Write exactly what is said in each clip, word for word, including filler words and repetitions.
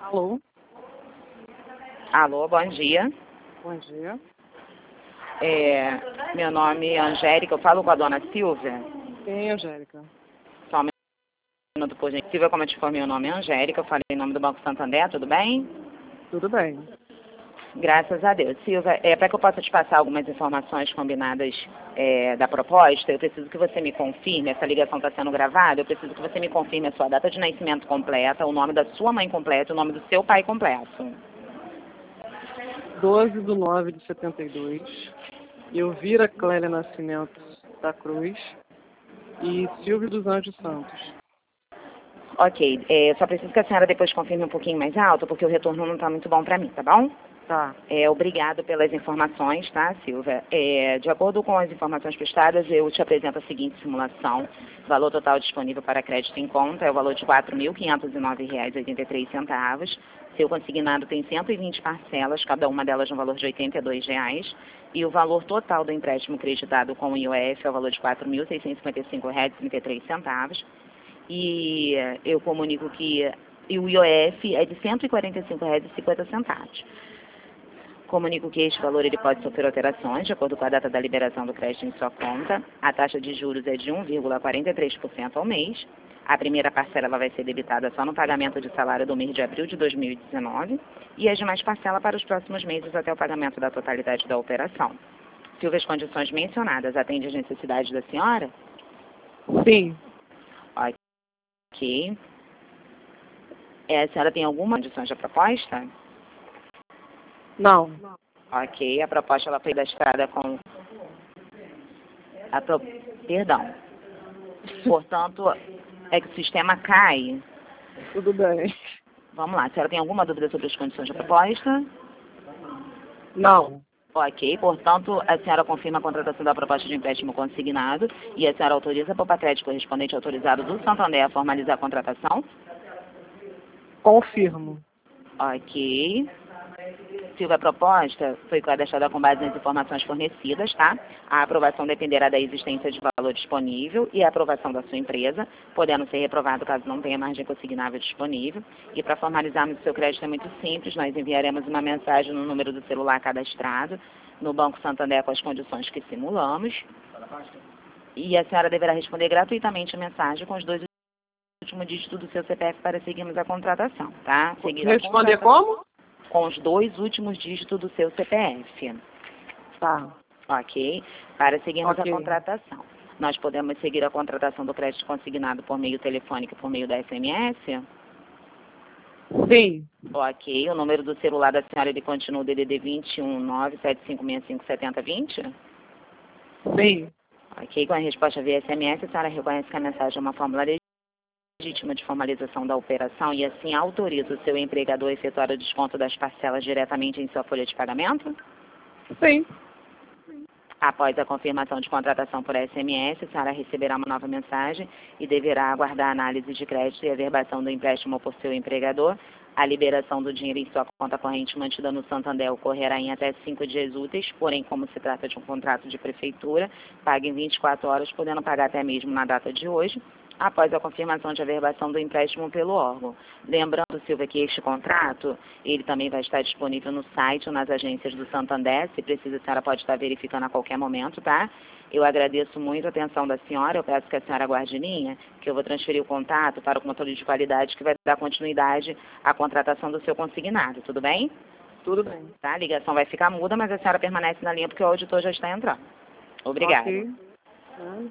Alô? Alô, bom dia. Bom dia. É, meu nome é Angélica, eu falo com a dona Silvia. Quem é Angélica? Só um minuto, por gentileza. Silvia, como eu te informei, meu nome é Angélica, eu falei em nome do Banco Santander, tudo bem? Tudo bem. Graças a Deus. Silvia, é, para que eu possa te passar algumas informações combinadas é, da proposta, eu preciso que você me confirme, essa ligação está sendo gravada, eu preciso que você me confirme a sua data de nascimento completa, o nome da sua mãe completa e o nome do seu pai completo. doze de nove de setenta e dois. Elvira Clélia Nascimento da Cruz e Silvio dos Anjos Santos. Ok, é, só preciso que a senhora depois confirme um pouquinho mais alto, porque o retorno não está muito bom para mim, tá bom? Tá. É, obrigado pelas informações, tá, Silvia? É, de acordo com as informações prestadas, eu te apresento a seguinte simulação. O valor total disponível para crédito em conta é o valor de quatro mil quinhentos e nove reais e oitenta e três centavos. Seu consignado tem cento e vinte parcelas, cada uma delas no valor de oitenta e dois reais. E o valor total do empréstimo creditado com o I O F é o valor de quatro mil seiscentos e cinquenta e cinco reais e trinta e três centavos. E eu comunico que e o I O F é de cento e quarenta e cinco reais e cinquenta centavos. Comunico que este valor ele pode sofrer alterações de acordo com a data da liberação do crédito em sua conta. A taxa de juros é de um vírgula quarenta e três por cento ao mês. A primeira parcela ela vai ser debitada só no pagamento de salário do mês de abril de dois mil e dezenove e as demais parcelas para os próximos meses até o pagamento da totalidade da operação. Silvia, as condições mencionadas atendem às necessidades da senhora? Sim. Ok. É, a senhora tem alguma condição da proposta? Não. Ok, a proposta ela foi estrada com... A pro... Perdão. Portanto, é que o sistema cai. Tudo bem. Vamos lá, a senhora tem alguma dúvida sobre as condições da proposta? Não. Ok, portanto, a senhora confirma a contratação da proposta de empréstimo consignado e a senhora autoriza a Popacrédito correspondente autorizado do Santander a formalizar a contratação? Confirmo. Ok. Silvia, a proposta foi cadastrada com base nas informações fornecidas, tá? A aprovação dependerá da existência de valor disponível e a aprovação da sua empresa, podendo ser reprovado caso não tenha margem consignável disponível. E para formalizarmos o seu crédito é muito simples, nós enviaremos uma mensagem no número do celular cadastrado no Banco Santander com as condições que simulamos. E a senhora deverá responder gratuitamente a mensagem com os dois últimos dígitos do seu C P F para seguirmos a contratação, tá? Seguir a Responder contratação. como? Com os dois últimos dígitos do seu C P F. Tá. Ok? Para seguirmos Ok. a contratação. Nós podemos seguir a contratação do crédito consignado por meio telefônico e por meio da S M S? Sim. Ok. O número do celular da senhora ele continua o D D D vinte e um, nove sete cinco seis cinco, sete zero dois zero? Sim. Ok. Com a resposta via S M S, a senhora reconhece que a mensagem é uma fórmula legítima de formalização da operação e assim autoriza o seu empregador a efetuar o desconto das parcelas diretamente em sua folha de pagamento? Sim. Após a confirmação de contratação por S M S, a senhora receberá uma nova mensagem e deverá aguardar a análise de crédito e averbação do empréstimo por seu empregador. A liberação do dinheiro em sua conta corrente mantida no Santander ocorrerá em até cinco dias úteis, porém, como se trata de um contrato de prefeitura, paga em vinte e quatro horas, podendo pagar até mesmo na data de hoje, após a confirmação de averbação do empréstimo pelo órgão. Lembrando, Silvia, que este contrato, ele também vai estar disponível no site ou nas agências do Santander, se precisa, a senhora pode estar verificando a qualquer momento, tá? Eu agradeço muito a atenção da senhora, eu peço que a senhora aguarde linha, que eu vou transferir o contato para o controle de qualidade que vai dar continuidade à contratação do seu consignado, tudo bem? Tudo bem. Tá? A ligação vai ficar muda, mas a senhora permanece na linha porque o auditor já está entrando. Obrigada. Ok. Hum.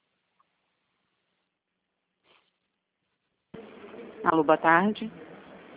Alô, boa tarde.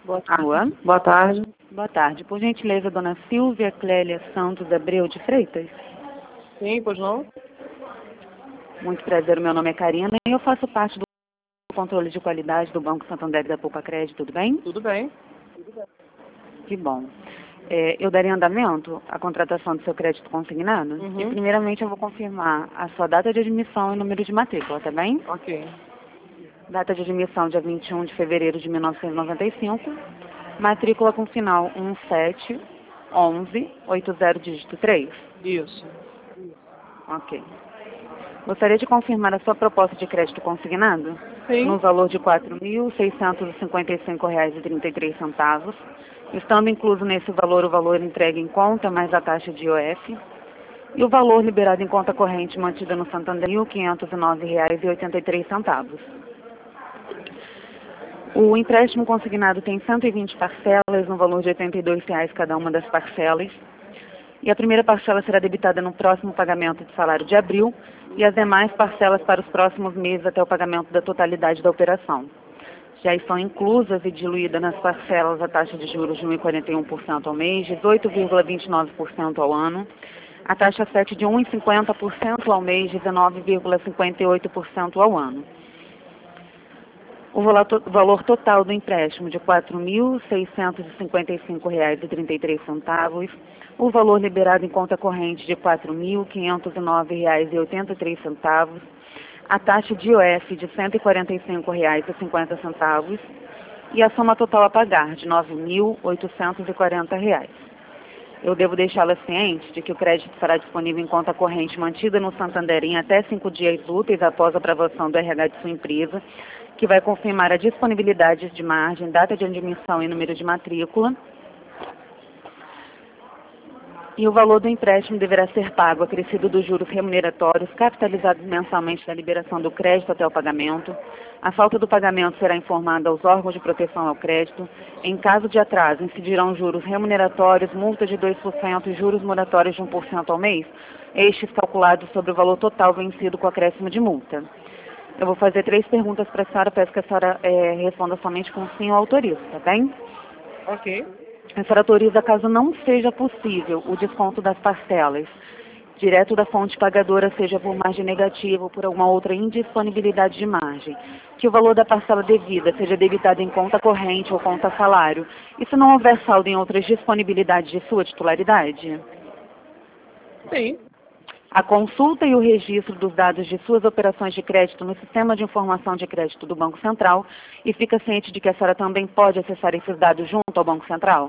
Boa tarde. Boa. Boa tarde. Boa tarde. Por gentileza, dona Silvia Clélia Santos Abreu de Freitas? Sim, pois não? Muito prazer, o meu nome é Karina e eu faço parte do controle de qualidade do Banco Santander da Poupa Crédito, tudo bem? Tudo bem. Que bom. É, eu darei andamento à contratação do seu crédito consignado Uhum. e primeiramente eu vou confirmar a sua data de admissão e número de matrícula, tá bem? Ok. Data de admissão dia vinte e um de fevereiro de mil novecentos e noventa e cinco, matrícula com final um sete um um oito zero dígito três. Isso. Ok. Gostaria de confirmar a sua proposta de crédito consignado Sim. no valor de quatro mil seiscentos e cinquenta e cinco reais e trinta e três centavos, estando incluso nesse valor o valor entregue em conta mais a taxa de I O F e o valor liberado em conta corrente mantida no Santander mil quinhentos e nove reais e oitenta e três centavos. O empréstimo consignado tem cento e vinte parcelas no valor de oitenta e dois reais cada uma das parcelas. E a primeira parcela será debitada no próximo pagamento de salário de abril e as demais parcelas para os próximos meses até o pagamento da totalidade da operação. Já estão inclusas e diluídas nas parcelas a taxa de juros de um vírgula quarenta e um por cento ao mês, dezoito vírgula vinte e nove por cento ao ano, a taxa sete de um vírgula cinquenta por cento ao mês, dezenove vírgula cinquenta e oito por cento ao ano. O valor total do empréstimo de quatro mil seiscentos e cinquenta e cinco reais e trinta e três centavos, o valor liberado em conta corrente de quatro mil quinhentos e nove reais e oitenta e três centavos, a taxa de I O F de cento e quarenta e cinco reais e cinquenta centavos e a soma total a pagar de nove mil oitocentos e quarenta reais. Eu devo deixá-la ciente de que o crédito será disponível em conta corrente mantida no Santander em até cinco dias úteis após a aprovação do R H de sua empresa, que vai confirmar a disponibilidade de margem, data de admissão e número de matrícula. E o valor do empréstimo deverá ser pago acrescido dos juros remuneratórios capitalizados mensalmente da liberação do crédito até o pagamento. A falta do pagamento será informada aos órgãos de proteção ao crédito. Em caso de atraso, incidirão juros remuneratórios, multa de dois por cento e juros moratórios de um por cento ao mês, estes calculados sobre o valor total vencido com acréscimo de multa. Eu vou fazer três perguntas para a senhora, peço que a senhora é, responda somente com sim ou autorizo, tá bem? Ok. A senhora autoriza caso não seja possível o desconto das parcelas, direto da fonte pagadora, seja por margem negativa ou por alguma outra indisponibilidade de margem, que o valor da parcela devida seja debitado em conta corrente ou conta salário, e se não houver saldo em outras disponibilidades de sua titularidade? Sim. A consulta e o registro dos dados de suas operações de crédito no Sistema de Informação de Crédito do Banco Central e fica ciente de que a senhora também pode acessar esses dados junto ao Banco Central?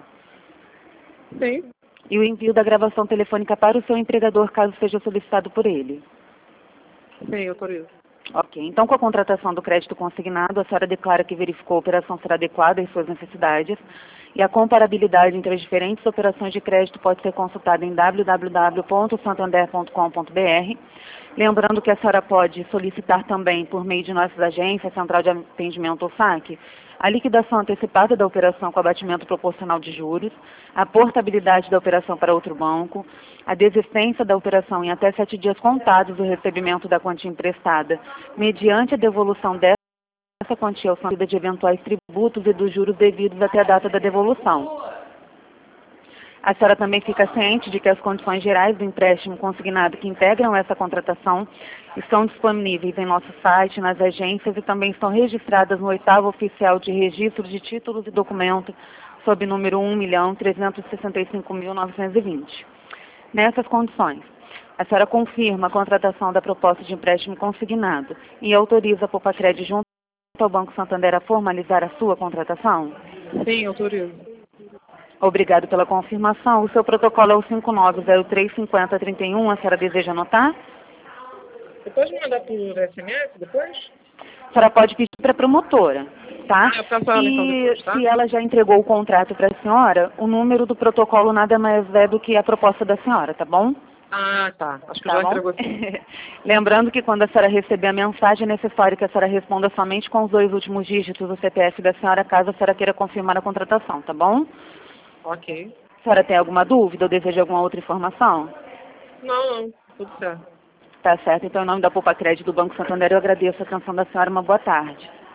Sim. E o envio da gravação telefônica para o seu empregador, caso seja solicitado por ele? Sim, autorizo. Ok. Então, com a contratação do crédito consignado, a senhora declara que verificou a operação ser adequada às suas necessidades e a comparabilidade entre as diferentes operações de crédito pode ser consultada em w w w ponto santander ponto com ponto b r. Lembrando que a senhora pode solicitar também, por meio de nossas agências, Central de Atendimento ou S A C, a liquidação antecipada da operação com abatimento proporcional de juros, a portabilidade da operação para outro banco, a desistência da operação em até sete dias contados do recebimento da quantia emprestada, mediante a devolução dessa quantia ao Santander de eventuais tributos e dos juros devidos até a data da devolução. A senhora também fica ciente de que as condições gerais do empréstimo consignado que integram essa contratação estão disponíveis em nosso site, nas agências e também estão registradas no oitavo oficial de registro de títulos e documentos sob número um milhão trezentos e sessenta e cinco mil novecentos e vinte. Nessas condições, a senhora confirma a contratação da proposta de empréstimo consignado e autoriza a Poupa Crédito junto ao Banco Santander a formalizar a sua contratação? Sim, autorizo. Obrigado pela confirmação. O seu protocolo é o cinco nove zero três cinco zero três um. A senhora deseja anotar? Você pode me mandar por S M S depois? A senhora pode pedir para a promotora, tá? Ah, eu faço ela então E depois, tá? se ela já entregou o contrato para a senhora, o número do protocolo nada mais é do que a proposta da senhora, tá bom? Ah, tá. Acho que Tá já bom? entregou sim. Lembrando que quando a senhora receber a mensagem, é necessário que a senhora responda somente com os dois últimos dígitos do C P F da senhora, caso a senhora queira confirmar a contratação, tá bom? Ok. A senhora tem alguma dúvida ou deseja alguma outra informação? Não, não. Tudo certo. Tá certo. Então, em nome da Poupa Crédito do Banco Santander, eu agradeço a atenção da senhora. Uma boa tarde.